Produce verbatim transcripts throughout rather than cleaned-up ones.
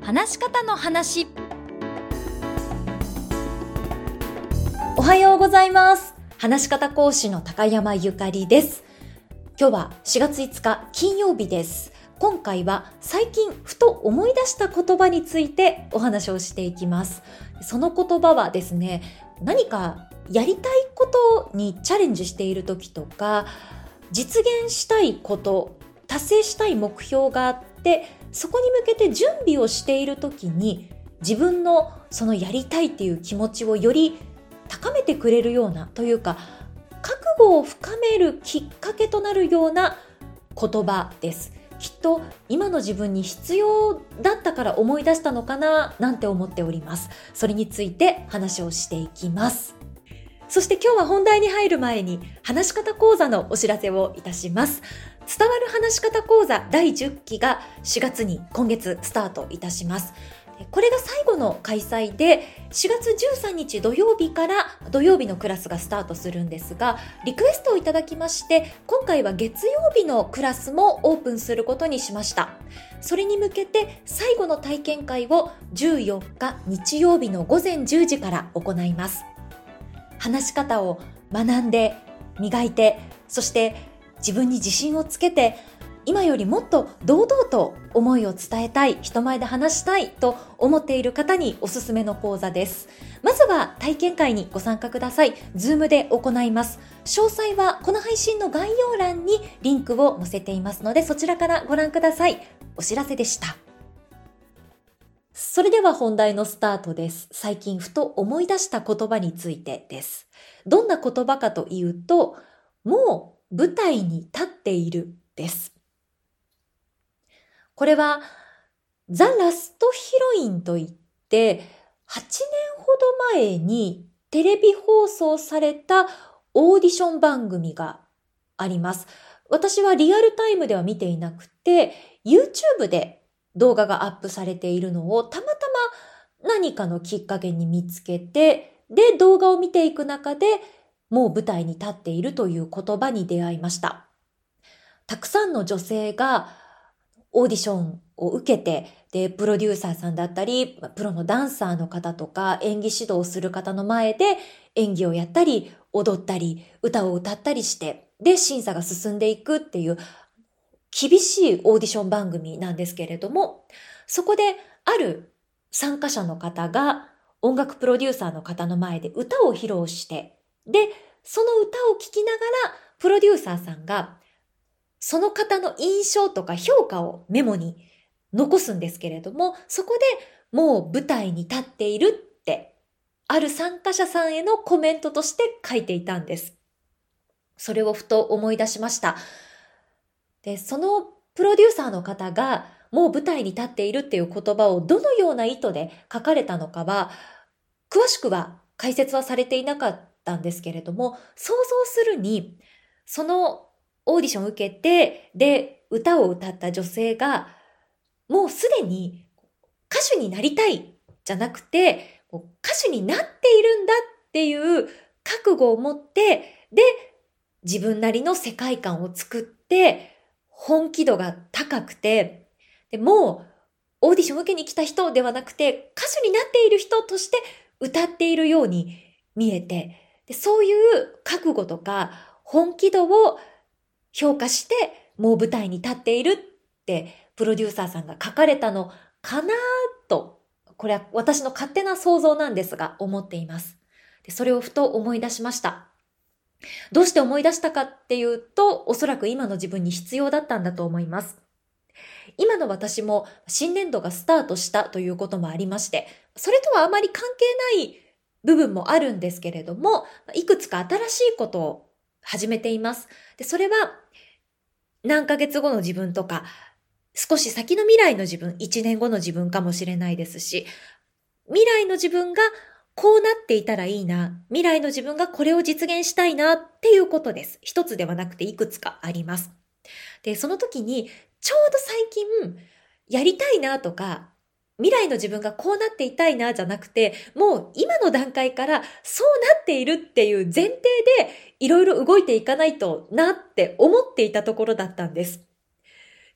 話し方の話。 おはようございます。話し方講師の高山ゆかりです。今日はしがついつか金曜日です。今回は最近ふと思い出した言葉についてお話をしていきます。その言葉はですね、何かやりたいことにチャレンジしている時とか、実現したいこと、達成したい目標があって、そこに向けて準備をしている時に、自分のそのやりたいっていう気持ちをより高めてくれるようなというか、覚悟を深めるきっかけとなるような言葉です。きっと今の自分に必要だったから思い出したのかななんて思っております。それについて話をしていきます。そして今日は本題に入る前に話し方講座のお知らせをいたします。伝わる話し方講座だいじゅっきがしがつに今月スタートいたします。これが最後の開催で、しがつじゅうさんにち土曜日から土曜日のクラスがスタートするんですが、リクエストをいただきまして、今回は月曜日のクラスもオープンすることにしました。それに向けて最後の体験会をじゅうよっか日曜日のごぜんじゅうじから行います。話し方を学んで、磨いて、そして自分に自信をつけて、今よりもっと堂々と思いを伝えたい、人前で話したいと思っている方におすすめの講座です。まずは体験会にご参加ください。Zoom で行います。詳細はこの配信の概要欄にリンクを載せていますので、そちらからご覧ください。お知らせでした。それでは本題のスタートです。最近ふと思い出した言葉についてです。どんな言葉かというと、もう舞台に立っているです。これはザ・ラストヒロインといって、はちねんほど前にテレビ放送されたオーディション番組があります。私はリアルタイムでは見ていなくて、YouTube で動画がアップされているのをたまたま何かのきっかけに見つけて、で動画を見ていく中でもう舞台に立っているという言葉に出会いました。たくさんの女性がオーディションを受けて、で、プロデューサーさんだったり、プロのダンサーの方とか、演技指導をする方の前で演技をやったり、踊ったり、歌を歌ったりして、で、審査が進んでいくっていう厳しいオーディション番組なんですけれども、そこである参加者の方が音楽プロデューサーの方の前で歌を披露して、で、その歌を聴きながら、プロデューサーさんがその方の印象とか評価をメモに残すんですけれども、そこでもう舞台に立っているって、ある参加者さんへのコメントとして書いていたんです。それをふと思い出しました。で、そのプロデューサーの方がもう舞台に立っているっていう言葉をどのような意図で書かれたのかは、詳しくは解説はされていなかったんですけれども、想像するに、そのオーディションを受けて、で、歌を歌った女性が、もうすでに歌手になりたいじゃなくて、歌手になっているんだっていう覚悟を持って、で、自分なりの世界観を作って、本気度が高くて、でもうオーディションを受けに来た人ではなくて、歌手になっている人として歌っているように見えて、でそういう覚悟とか本気度を評価して、もう舞台に立っているってプロデューサーさんが書かれたのかなと、これは私の勝手な想像なんですが思っています。でそれをふと思い出しました。どうして思い出したかっていうと、おそらく今の自分に必要だったんだと思います。今の私も新年度がスタートしたということもありまして、それとはあまり関係ない部分もあるんですけれども、いくつか新しいことを始めています。で、それは何ヶ月後の自分とか、少し先の未来の自分、いちねんごの自分かもしれないですし、未来の自分がこうなっていたらいいな、未来の自分がこれを実現したいなっていうことです。一つではなくていくつかあります。で、その時にちょうど最近やりたいなとか、未来の自分がこうなっていたいなじゃなくて、もう今の段階からそうなっているっていう前提でいろいろ動いていかないとなって思っていたところだったんです。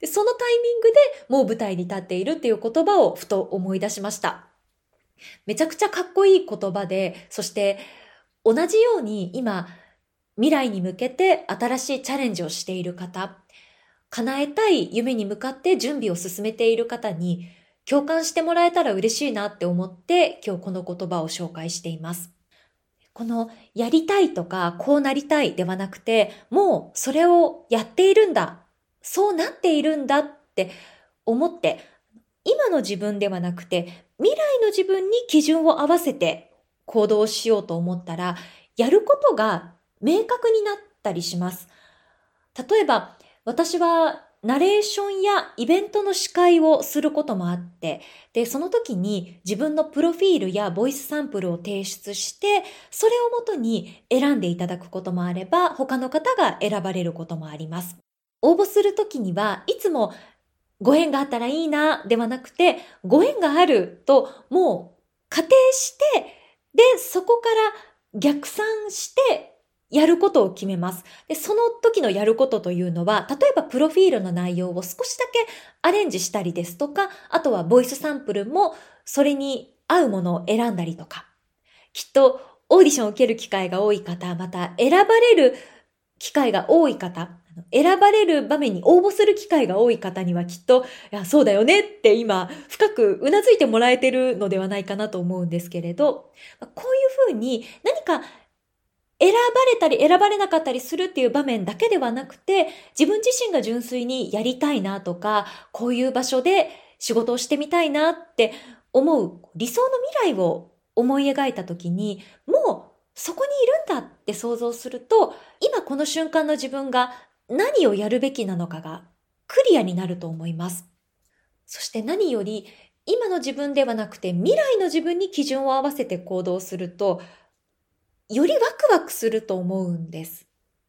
で、そのタイミングでもう舞台に立っているっていう言葉をふと思い出しました。めちゃくちゃかっこいい言葉で、そして同じように今、未来に向けて新しいチャレンジをしている方、叶えたい夢に向かって準備を進めている方に共感してもらえたら嬉しいなって思って今日この言葉を紹介しています。このやりたいとかこうなりたいではなくて、もうそれをやっているんだ、そうなっているんだって思って、今の自分ではなくて未来の自分に基準を合わせて行動しようと思ったら、やることが明確になったりします。例えば私はナレーションやイベントの司会をすることもあって、で、その時に自分のプロフィールやボイスサンプルを提出して、それをもとに選んでいただくこともあれば、他の方が選ばれることもあります。応募する時にはいつもご縁があったらいいなではなくて、ご縁があるともう仮定して、で、そこから逆算してやることを決めます。で、その時のやることというのは、例えばプロフィールの内容を少しだけアレンジしたりですとか、あとはボイスサンプルもそれに合うものを選んだりとか、きっとオーディションを受ける機会が多い方、また選ばれる機会が多い方、選ばれる場面に応募する機会が多い方にはきっと、いや、そうだよねって今深くうなずいてもらえてるのではないかなと思うんですけれど、こういうふうに何か選ばれたり選ばれなかったりするっていう場面だけではなくて、自分自身が純粋にやりたいなとか、こういう場所で仕事をしてみたいなって思う理想の未来を思い描いたときに、もうそこにいるんだって想像すると、今この瞬間の自分が何をやるべきなのかがクリアになると思います。そして何より、今の自分ではなくて未来の自分に基準を合わせて行動すると、よりワクワクすると思うんです。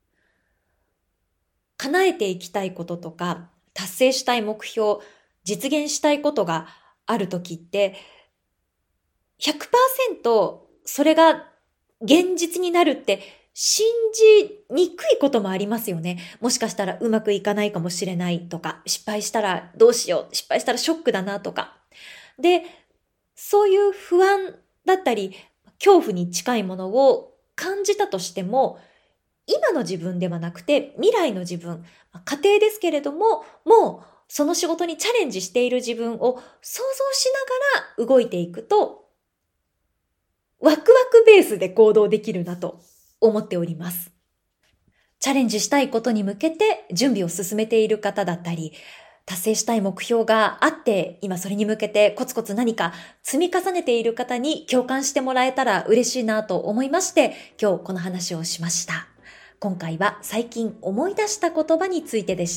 叶えていきたいこととか、達成したい目標、実現したいことがあるときって、ひゃくパーセント それが現実になるって信じにくいこともありますよね。もしかしたらうまくいかないかもしれないとか、失敗したらどうしよう、失敗したらショックだなとか。で、そういう不安だったり、恐怖に近いものを感じたとしても、今の自分ではなくて未来の自分、家庭ですけれども、もうその仕事にチャレンジしている自分を想像しながら動いていくと、ワクワクベースで行動できるなと思っております。チャレンジしたいことに向けて準備を進めている方だったり、達成したい目標があって、今それに向けてコツコツ何か積み重ねている方に共感してもらえたら嬉しいなと思いまして、今日この話をしました。今回は最近思い出した言葉についてでした。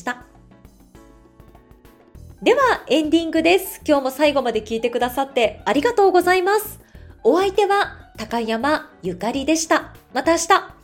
ではエンディングです。今日も最後まで聞いてくださってありがとうございます。お相手は高山ゆかりでした。また明日。